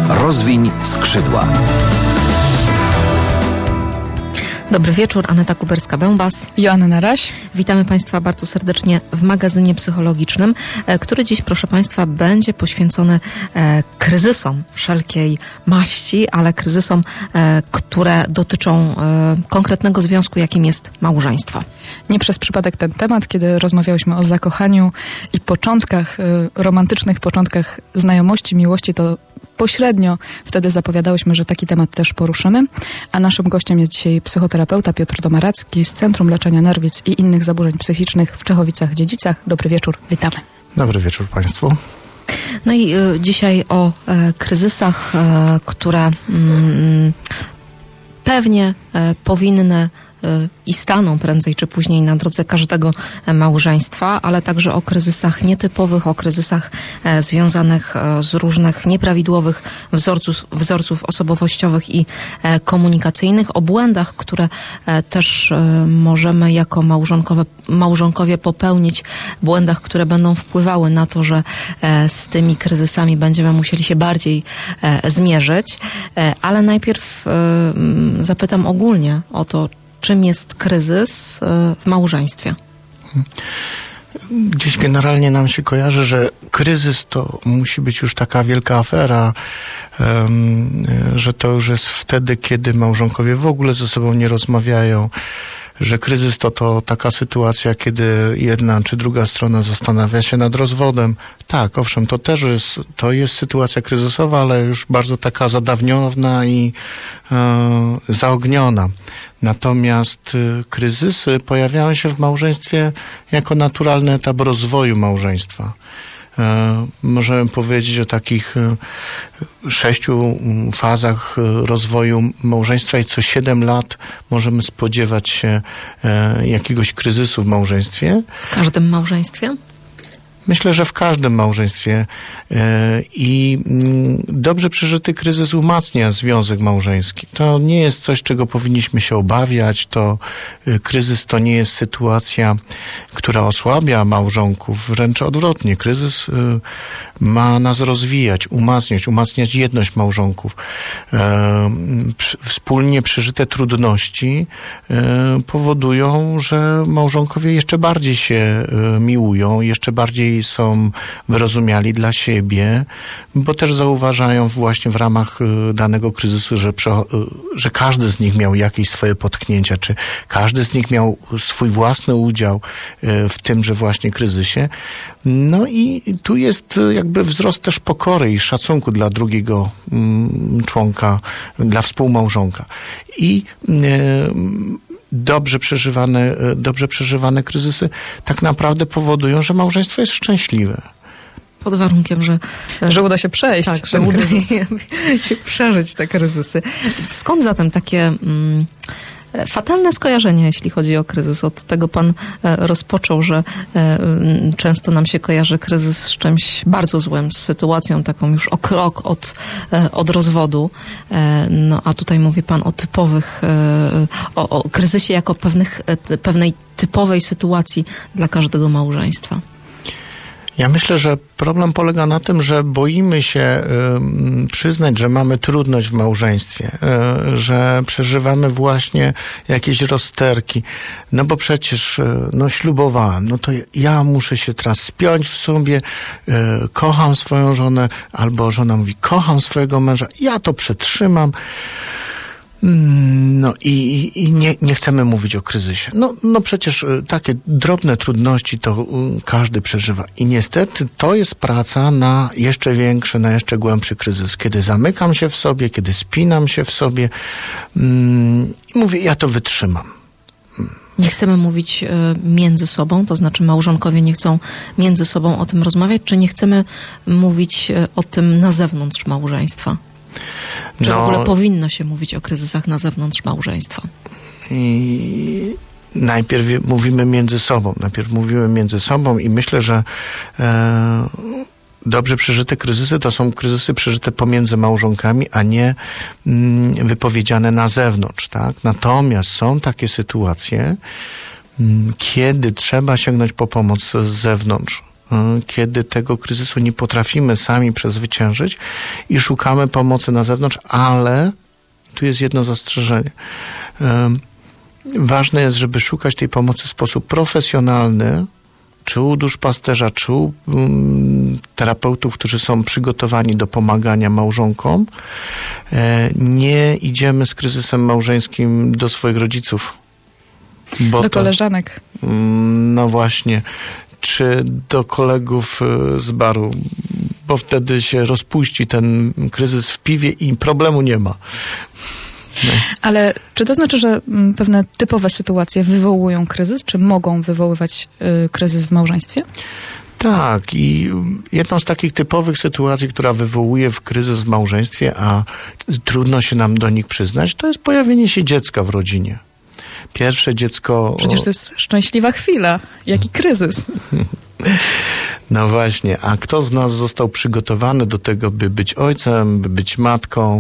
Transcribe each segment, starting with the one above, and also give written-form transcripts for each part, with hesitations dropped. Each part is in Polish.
Rozwiń skrzydła. Dobry wieczór, Aneta Kuberska-Bębas. Joanna Raś. Witamy Państwa bardzo serdecznie w magazynie psychologicznym, który dziś, proszę Państwa, będzie poświęcony kryzysom wszelkiej maści, ale kryzysom, które dotyczą konkretnego związku, jakim jest małżeństwo. Nie przez przypadek ten temat, kiedy rozmawiałyśmy o zakochaniu i początkach, romantycznych początkach znajomości, miłości, to pośrednio wtedy zapowiadałyśmy, że taki temat też poruszymy, a naszym gościem jest dzisiaj psychoterapeuta Piotr Domaracki z Centrum Leczenia Nerwic i innych zaburzeń psychicznych w Czechowicach-Dziedzicach. Dobry wieczór, witamy. Dobry wieczór Państwu. No i dzisiaj o kryzysach, które pewnie powinny i staną prędzej czy później na drodze każdego małżeństwa, ale także o kryzysach nietypowych, o kryzysach związanych z różnych nieprawidłowych wzorców osobowościowych i komunikacyjnych, o błędach, które też możemy jako małżonkowie popełnić, błędach, które będą wpływały na to, że z tymi kryzysami będziemy musieli się bardziej zmierzyć, ale najpierw zapytam ogólnie o to, czym jest kryzys w małżeństwie? Gdzieś generalnie nam się kojarzy, że kryzys to musi być już taka wielka afera, że to już jest wtedy, kiedy małżonkowie w ogóle ze sobą nie rozmawiają, że kryzys to taka sytuacja, kiedy jedna czy druga strona zastanawia się nad rozwodem. Tak, owszem, to jest sytuacja kryzysowa, ale już bardzo taka zadawniona i zaogniona. Natomiast kryzysy pojawiają się w małżeństwie jako naturalny etap rozwoju małżeństwa. Możemy powiedzieć o takich 6 fazach rozwoju małżeństwa i co 7 lat możemy spodziewać się jakiegoś kryzysu w małżeństwie. W każdym małżeństwie? Myślę, że w każdym małżeństwie i dobrze przeżyty kryzys umacnia związek małżeński. To nie jest coś, czego powinniśmy się obawiać. Kryzys to nie jest sytuacja, która osłabia małżonków. Wręcz odwrotnie. Kryzys ma nas rozwijać, umacniać jedność małżonków. Wspólnie przeżyte trudności powodują, że małżonkowie jeszcze bardziej się miłują, jeszcze bardziej są wyrozumiali dla siebie, bo też zauważają właśnie w ramach danego kryzysu, że każdy z nich miał jakieś swoje potknięcia, czy każdy z nich miał swój własny udział w tymże właśnie kryzysie. No i tu jest jakby wzrost też pokory i szacunku dla drugiego członka, dla współmałżonka. I dobrze przeżywane kryzysy tak naprawdę powodują, że małżeństwo jest szczęśliwe. Pod warunkiem, że uda się przejść. Tak, że uda się przeżyć te kryzysy. Skąd zatem takie fatalne skojarzenie, jeśli chodzi o kryzys? Od tego pan rozpoczął, że często nam się kojarzy kryzys z czymś bardzo złym, z sytuacją taką już o krok od rozwodu. No a tutaj mówi pan o typowych, o kryzysie jako pewnej typowej sytuacji dla każdego małżeństwa. Ja myślę, że problem polega na tym, że boimy się przyznać, że mamy trudność w małżeństwie, że przeżywamy właśnie jakieś rozterki. No bo przecież ślubowałem, no to ja muszę się teraz spiąć w sobie, kocham swoją żonę, albo żona mówi, kocham swojego męża, ja to przetrzymam. No i nie chcemy mówić o kryzysie. No przecież takie drobne trudności to każdy przeżywa. I niestety to jest praca na jeszcze większy, na jeszcze głębszy kryzys. Kiedy zamykam się w sobie, kiedy spinam się w sobie i mówię, ja to wytrzymam. Nie chcemy mówić między sobą, to znaczy małżonkowie nie chcą między sobą o tym rozmawiać, czy nie chcemy mówić o tym na zewnątrz małżeństwa? Czy w ogóle powinno się mówić o kryzysach na zewnątrz małżeństwa? Najpierw mówimy między sobą i myślę, że dobrze przeżyte kryzysy to są kryzysy przeżyte pomiędzy małżonkami, a nie wypowiedziane na zewnątrz, tak? Natomiast są takie sytuacje, kiedy trzeba sięgnąć po pomoc z zewnątrz. kiedy tego kryzysu nie potrafimy sami przezwyciężyć i szukamy pomocy na zewnątrz, ale tu jest jedno zastrzeżenie. Ważne jest, żeby szukać tej pomocy w sposób profesjonalny, czy u duszpasterza, czy u terapeutów, którzy są przygotowani do pomagania małżonkom. Nie idziemy z kryzysem małżeńskim do swoich rodziców. Do koleżanek. No właśnie. Czy do kolegów z baru, bo wtedy się rozpuści ten kryzys w piwie i problemu nie ma. No. Ale czy to znaczy, że pewne typowe sytuacje wywołują kryzys, czy mogą wywoływać kryzys w małżeństwie? Tak, i jedną z takich typowych sytuacji, która wywołuje kryzys w małżeństwie, a trudno się nam do nich przyznać, to jest pojawienie się dziecka w rodzinie. Pierwsze dziecko... Przecież to jest szczęśliwa chwila. Jaki kryzys? No właśnie, a kto z nas został przygotowany do tego, by być ojcem, by być matką,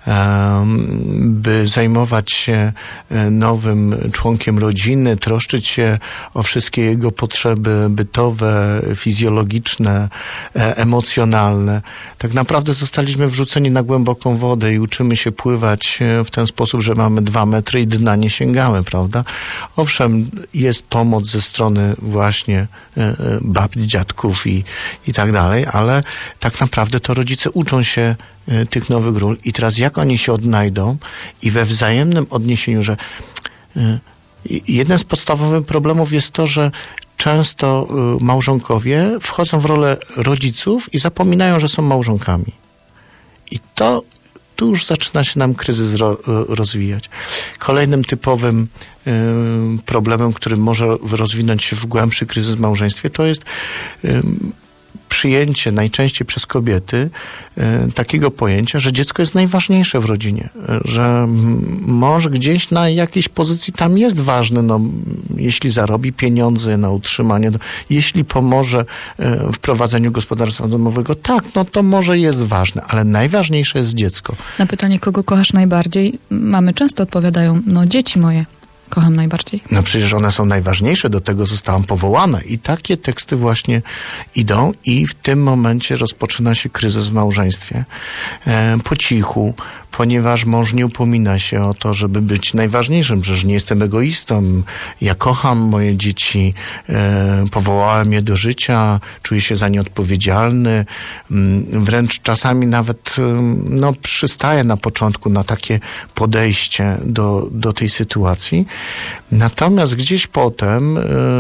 by zajmować się nowym członkiem rodziny, troszczyć się o wszystkie jego potrzeby bytowe, fizjologiczne, emocjonalne. Tak naprawdę zostaliśmy wrzuceni na głęboką wodę i uczymy się pływać w ten sposób, że mamy 2 metry i dna nie sięgamy, prawda? Owszem, jest pomoc ze strony właśnie babci, dziadków i tak dalej, ale tak naprawdę to rodzice uczą się tych nowych ról i teraz jak oni się odnajdą i we wzajemnym odniesieniu, że jeden z podstawowych problemów jest to, że często małżonkowie wchodzą w rolę rodziców i zapominają, że są małżonkami. I tu już zaczyna się nam kryzys rozwijać. Kolejnym typowym problemem, który może rozwinąć się w głębszy kryzys w małżeństwie, to jest przyjęcie najczęściej przez kobiety takiego pojęcia, że dziecko jest najważniejsze w rodzinie, że mąż gdzieś na jakiejś pozycji tam jest ważny, no, jeśli zarobi pieniądze na utrzymanie, jeśli pomoże w prowadzeniu gospodarstwa domowego, tak, no to może jest ważne, ale najważniejsze jest dziecko. Na pytanie, kogo kochasz najbardziej, mamy często odpowiadają, no dzieci moje. Kocham najbardziej. No przecież one są najważniejsze, do tego zostałam powołana i takie teksty właśnie idą i w tym momencie rozpoczyna się kryzys w małżeństwie. Po cichu, ponieważ mąż nie upomina się o to, żeby być najważniejszym. Przecież nie jestem egoistą. Ja kocham moje dzieci, powołałem je do życia, czuję się za nie odpowiedzialny. Wręcz czasami nawet przystaję na początku na takie podejście do tej sytuacji. Natomiast gdzieś potem,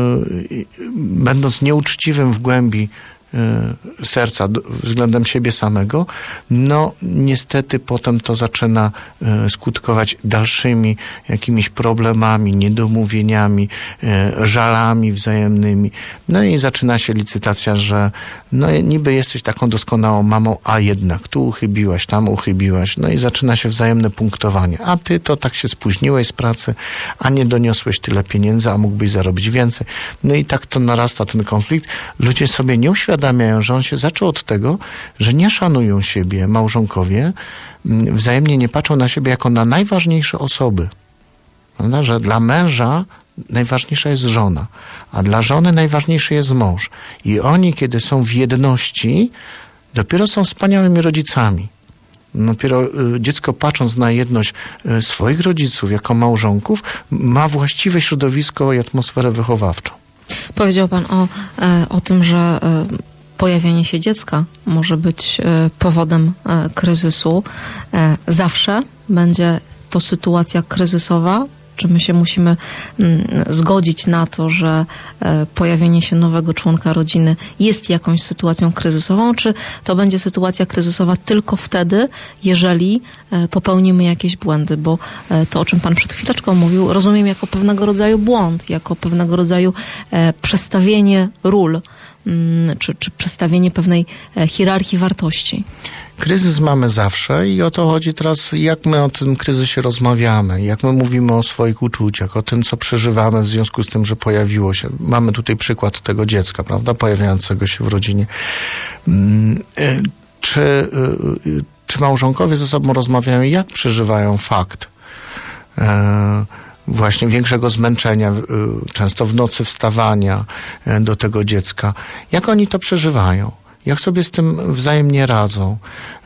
będąc nieuczciwym w głębi serca względem siebie samego, no niestety potem to zaczyna skutkować dalszymi jakimiś problemami, niedomówieniami, żalami wzajemnymi. No i zaczyna się licytacja, że no niby jesteś taką doskonałą mamą, a jednak tu uchybiłaś, tam uchybiłaś. No i zaczyna się wzajemne punktowanie. A ty to tak się spóźniłeś z pracy, a nie doniosłeś tyle pieniędzy, a mógłbyś zarobić więcej. No i tak to narasta ten konflikt. Ludzie sobie nie uświadamiają, że on się zaczął od tego, że nie szanują siebie małżonkowie, wzajemnie nie patrzą na siebie jako na najważniejsze osoby. Prawda? Że dla męża najważniejsza jest żona, a dla żony najważniejszy jest mąż. I oni, kiedy są w jedności, dopiero są wspaniałymi rodzicami. Dopiero dziecko, patrząc na jedność swoich rodziców jako małżonków, ma właściwe środowisko i atmosferę wychowawczą. Powiedział pan o tym, że pojawienie się dziecka może być powodem kryzysu. Zawsze będzie to sytuacja kryzysowa? Czy my się musimy zgodzić na to, że pojawienie się nowego członka rodziny jest jakąś sytuacją kryzysową, czy to będzie sytuacja kryzysowa tylko wtedy, jeżeli popełnimy jakieś błędy? Bo to, o czym pan przed chwileczką mówił, rozumiem jako pewnego rodzaju błąd, jako pewnego rodzaju przestawienie ról, czy przestawienie pewnej hierarchii wartości. Kryzys mamy zawsze i o to chodzi teraz, jak my o tym kryzysie rozmawiamy, jak my mówimy o swoich uczuciach, o tym, co przeżywamy w związku z tym, że pojawiło się. Mamy tutaj przykład tego dziecka, prawda, pojawiającego się w rodzinie. Czy małżonkowie ze sobą rozmawiają, jak przeżywają fakt właśnie większego zmęczenia, często w nocy wstawania do tego dziecka. Jak oni to przeżywają? Jak sobie z tym wzajemnie radzą?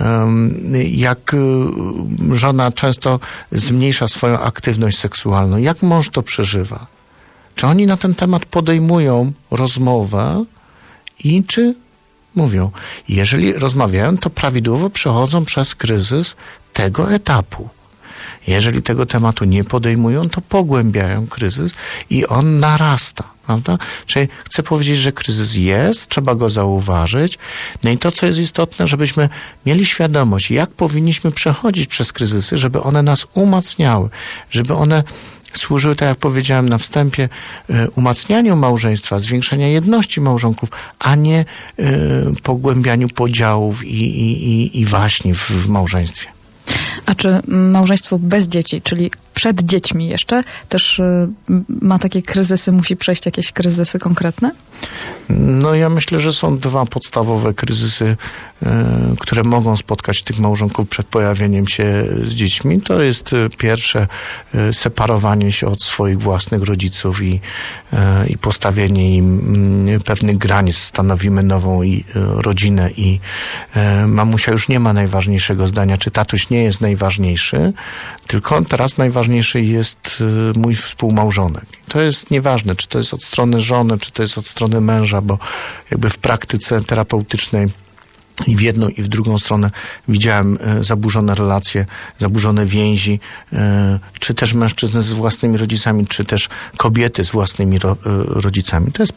Jak żona często zmniejsza swoją aktywność seksualną? Jak mąż to przeżywa? Czy oni na ten temat podejmują rozmowę i czy mówią? Jeżeli rozmawiają, to prawidłowo przechodzą przez kryzys tego etapu. Jeżeli tego tematu nie podejmują, to pogłębiają kryzys i on narasta, prawda? Czyli chcę powiedzieć, że kryzys jest, trzeba go zauważyć. No i to, co jest istotne, żebyśmy mieli świadomość, jak powinniśmy przechodzić przez kryzysy, żeby one nas umacniały, żeby one służyły, tak jak powiedziałem na wstępie, umacnianiu małżeństwa, zwiększania jedności małżonków, a nie pogłębianiu podziałów i waśni w małżeństwie. A czy małżeństwo bez dzieci, czyli przed dziećmi jeszcze, też ma takie kryzysy, musi przejść jakieś kryzysy konkretne? No ja myślę, że są dwa podstawowe kryzysy, które mogą spotkać tych małżonków przed pojawieniem się z dziećmi. To jest pierwsze separowanie się od swoich własnych rodziców i postawienie im pewnych granic. Stanowimy nową rodzinę i mamusia już nie ma najważniejszego zdania, czy tatuś nie jest najważniejszy, tylko teraz najważniejszy jest mój współmałżonek. To jest nieważne, czy to jest od strony żony, czy to jest od strony męża, bo jakby w praktyce terapeutycznej i w jedną, i w drugą stronę widziałem zaburzone relacje, zaburzone więzi, czy też mężczyzny z własnymi rodzicami, czy też kobiety z własnymi rodzicami. To jest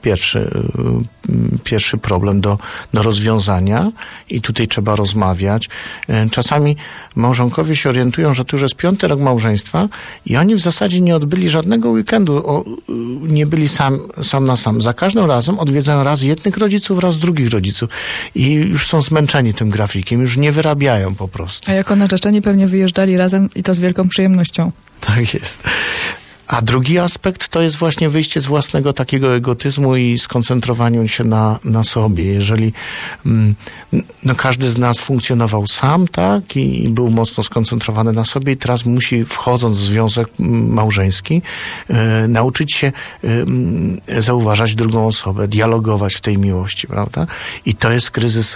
pierwszy problem do rozwiązania i tutaj trzeba rozmawiać. Czasami małżonkowie się orientują, że to już jest 5. rok małżeństwa i oni w zasadzie nie odbyli żadnego weekendu, nie byli sam na sam. Za każdym razem odwiedzają raz jednych rodziców, raz drugich rodziców i już są zmęczeni tym grafikiem, już nie wyrabiają po prostu. A jako narzeczeni pewnie wyjeżdżali razem i to z wielką przyjemnością. Tak jest. A drugi aspekt to jest właśnie wyjście z własnego takiego egotyzmu i skoncentrowaniu się na sobie. Jeżeli każdy z nas funkcjonował sam, tak, i był mocno skoncentrowany na sobie i teraz musi, wchodząc w związek małżeński, nauczyć się zauważać drugą osobę, dialogować w tej miłości, prawda? I to jest kryzys,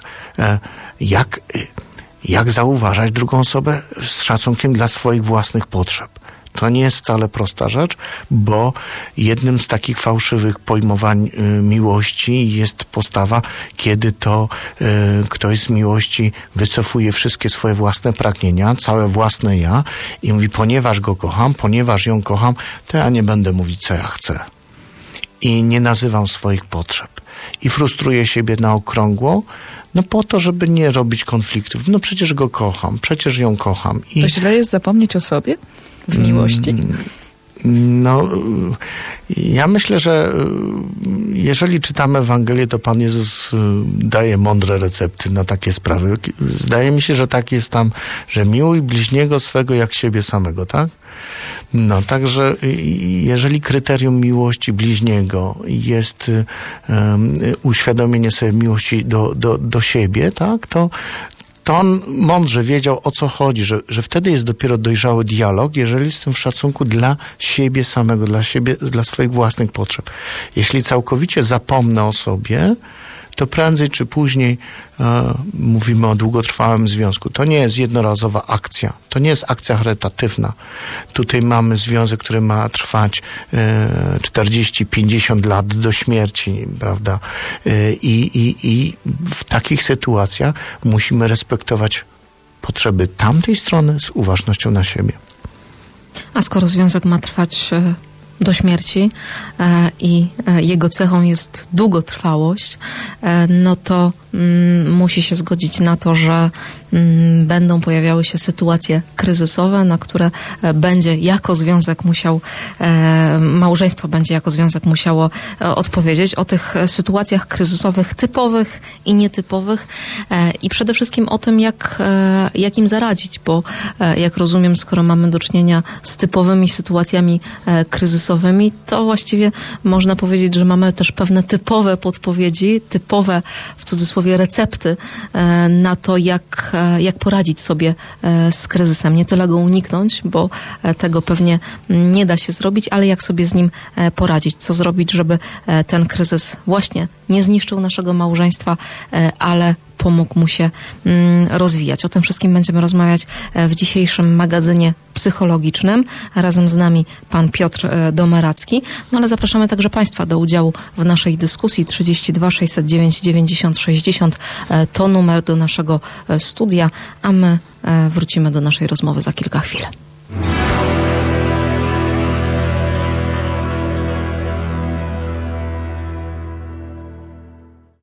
jak zauważać drugą osobę z szacunkiem dla swoich własnych potrzeb. To nie jest wcale prosta rzecz, bo jednym z takich fałszywych pojmowań miłości jest postawa, kiedy to ktoś z miłości wycofuje wszystkie swoje własne pragnienia, całe własne ja i mówi, ponieważ go kocham, ponieważ ją kocham, to ja nie będę mówić, co ja chcę. I nie nazywam swoich potrzeb. I frustruję siebie na okrągło, no po to, żeby nie robić konfliktów. No przecież go kocham, przecież ją kocham. To źle jest zapomnieć o sobie w miłości? No, ja myślę, że jeżeli czytamy Ewangelię, to Pan Jezus daje mądre recepty na takie sprawy. Zdaje mi się, że tak jest tam, że miłuj bliźniego swego jak siebie samego, tak? No, także jeżeli kryterium miłości bliźniego jest uświadomienie sobie miłości do siebie, tak, to on mądrze wiedział, o co chodzi, że wtedy jest dopiero dojrzały dialog, jeżeli jestem w szacunku dla siebie samego, dla swoich własnych potrzeb. Jeśli całkowicie zapomnę o sobie, to prędzej czy później mówimy o długotrwałym związku. To nie jest jednorazowa akcja. To nie jest akcja charytatywna. Tutaj mamy związek, który ma trwać 40-50 lat do śmierci, prawda? I w takich sytuacjach musimy respektować potrzeby tamtej strony z uważnością na siebie. A skoro związek ma trwać do śmierci i jego cechą jest długotrwałość, no to musi się zgodzić na to, że będą pojawiały się sytuacje kryzysowe, na które będzie jako związek musiał, małżeństwo będzie jako związek musiało odpowiedzieć. O tych sytuacjach kryzysowych typowych i nietypowych i przede wszystkim o tym, jak im zaradzić, bo jak rozumiem, skoro mamy do czynienia z typowymi sytuacjami kryzysowymi, to właściwie można powiedzieć, że mamy też pewne typowe podpowiedzi, typowe w cudzysłowie powie, recepty na to, jak poradzić sobie z kryzysem. Nie tyle go uniknąć, bo tego pewnie nie da się zrobić, ale jak sobie z nim poradzić. Co zrobić, żeby ten kryzys właśnie nie zniszczył naszego małżeństwa, ale pomógł mu się rozwijać. O tym wszystkim będziemy rozmawiać w dzisiejszym magazynie psychologicznym. Razem z nami pan Piotr Domaracki. No ale zapraszamy także Państwa do udziału w naszej dyskusji. 32 609 90 60 to numer do naszego studia, a my wrócimy do naszej rozmowy za kilka chwil.